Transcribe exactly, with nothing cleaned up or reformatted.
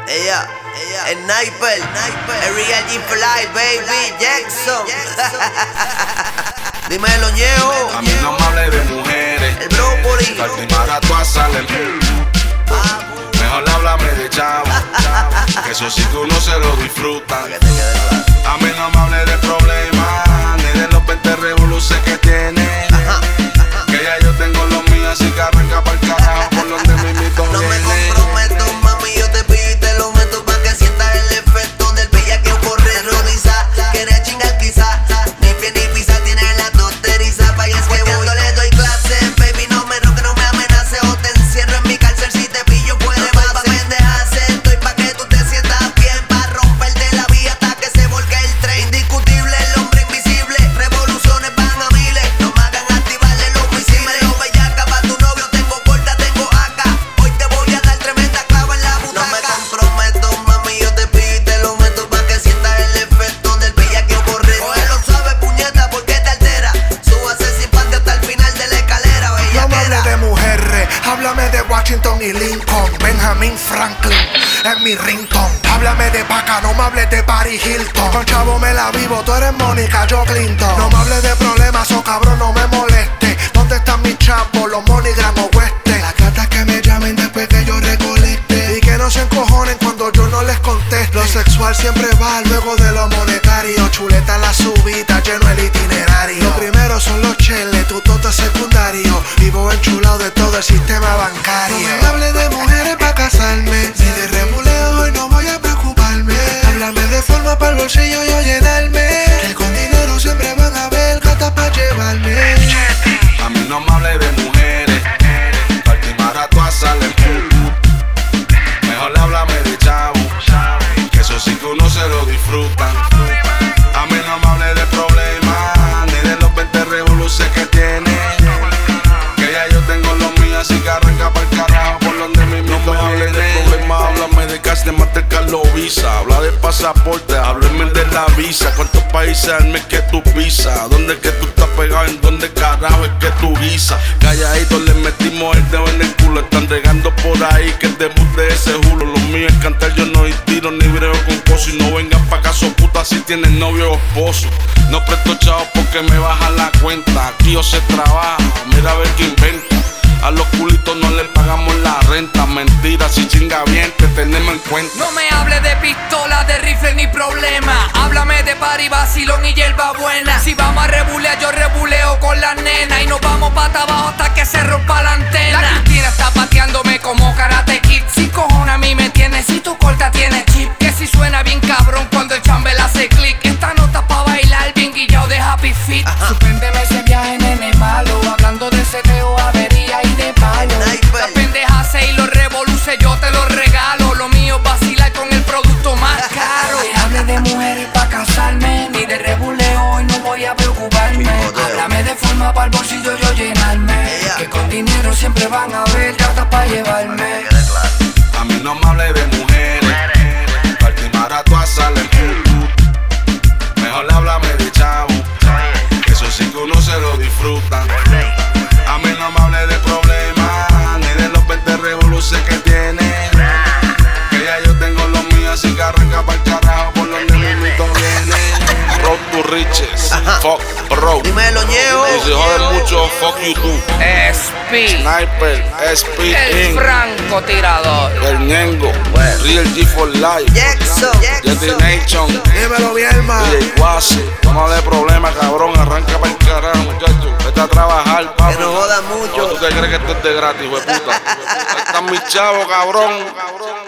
Ella, ella, el sniper, el real G for life, baby, Jackson. Dímelo, ñejo. A mí no me hable de mujeres, el brócoli. Cartimara tú a salen. Mejor háblame de chavo, que eso sí que uno se lo disfruta. A mí no me hable de problemas, ni de los veinte revoluciones que tiene. Que ya yo tengo los míos, así que arranca pa'l carajo por donde mi mito No me viene. comprometo, mami, yo te pido y te lo meto pa' que sientas el efecto del bellaqueo correr rodiza. Quieres chingar quizá, ni pie ni pisa, tiene la tosteriza. Pa' y es que voy, le doy clase, baby, no me roque, no me amenace. O te encierro en mi cárcel, si te pillo puede no base. Pa' pendejarse, estoy pa' que tú te sientas bien, pa' romperte la vía hasta que se volque el tren. Indiscutible, el hombre invisible, revoluciones van a miles. No me hagan activarle los misiles. Yo bellaca pa' tu novio, tengo corta, tengo acá. Hoy te voy a dar tremenda clava en la butaca. No me comprometo, mami, yo te pido y te lo meto pa' que sientas el efecto del bellaqueo correr. Oye, lo sabes, puñeta, ¿por qué te altera? Súbase sin parte hasta el final de la escalera, bellaquera. No me hables de mujeres, háblame de Washington y Lincoln, Benjamin Franklin, es mi ringtone. Háblame de Paca, no me hables de Paris Hilton. Con chavo me la vivo, tú eres Mónica, yo Clinton. No me hables de problemas, o cabrón, no me moleste. ¿Dónde están mis chavos, los MoneyGram o Weste? Las gatas que me llamen después que yo recolecte. Y que no se encojonen cuando yo no les conteste. Lo sexual siempre va luego de lo monetario. Chuleta la subida, lleno el itinerario. Lo primero son los cheles, tu toto secundario. Vivo enchulado de todo el sistema bancario. No me hable de mujeres pa' casarme, ni de remuleo hoy no voy a preocuparme. Háblame de forma para el bolsillo yo llenarme. Que con dinero siempre van a haber gatas pa' llevarme. A mí no me hable de mujeres, Cartimara tú a salen. Mejor háblame de chavo, que eso sí que uno se lo disfruta. A mí no me hable de problemas, ni de los veinte revoluciones que tiene. Que ya yo tengo los míos, así que arranca pa'l carajo por donde mi mito viene. No me hable de problemas, háblame de cash, de Mastercard o Visa. Habla de pasaporte, háblame de la visa. ¿Cuántos países al mes que tú pisas? ¿Dónde es que tú estás pegado? ¿En dónde carajo es que tú guisas? Calladito le metimos el dedo en el culo. Están regando por ahí que el debut de ese julo. Lo mío es cantar, yo no tiro ni brego con cosas. Y no vengas pa' caso puta si tienes novio o esposo. No presto chavos porque me bajan la cuenta. Aquí yo se trabaja, mira a ver qué inventa. A los culitos no les pagamos la renta. Mentira, si chinga bien te tenemos en cuenta. No me hable de pistola, de rifle ni problema. Háblame de party, vacilón y hierba buena. Si vamos a rebulear, yo rebuleo con la nena. Y nos vamos pata abajo hasta que se rompa la antena. La Cristina está pateándome como Karate Kid. Si cojones a mí me tienes, si tu corta tiene chip. Que si suena bien cabrón cuando el chambel hace click. Esta nota pa' bailar bien guillao de Happy Feet. Suspéndeme ese viaje, nene malo. Hablando de seteo, avería y de palo. Las pendejas y los revoluces yo te los regalo. Lo mío es vacilar con el producto más caro. No me hable de mujeres pa' casarme, ni de rebuleo hoy no voy a preocuparme. Háblame de forma para el bolsillo yo llenarme. Que con dinero siempre van a haber gatas pa' llevarme. A mí no me hable de mujeres, Cartimara tú a salen. Mejor háblame de chavo, que eso sí que uno se lo disfruta. A mí no me hable de problemas, ni de los veinte revoluciones que tiene. Que ya yo tengo los míos, así que arranca pa'l carajo por donde mi mito viene. Road to riches, fuck road. Dímelo, ñejo. Y si joden mucho, fuck you too. Speed, Sniper, Speed el Inc, francotirador. el Ñengo, Real G for life, Jackson, Jetty Jackson. Nation, Dímelo bien, man. D J Quasi. No me de problema, cabrón, arranca pa'l carajo, muchacho. Vete a trabajar, papi. Que no joda ¿O mucho. tú te crees que esto es de gratis, hijo de puta? Ahí están mis chavos, cabrón.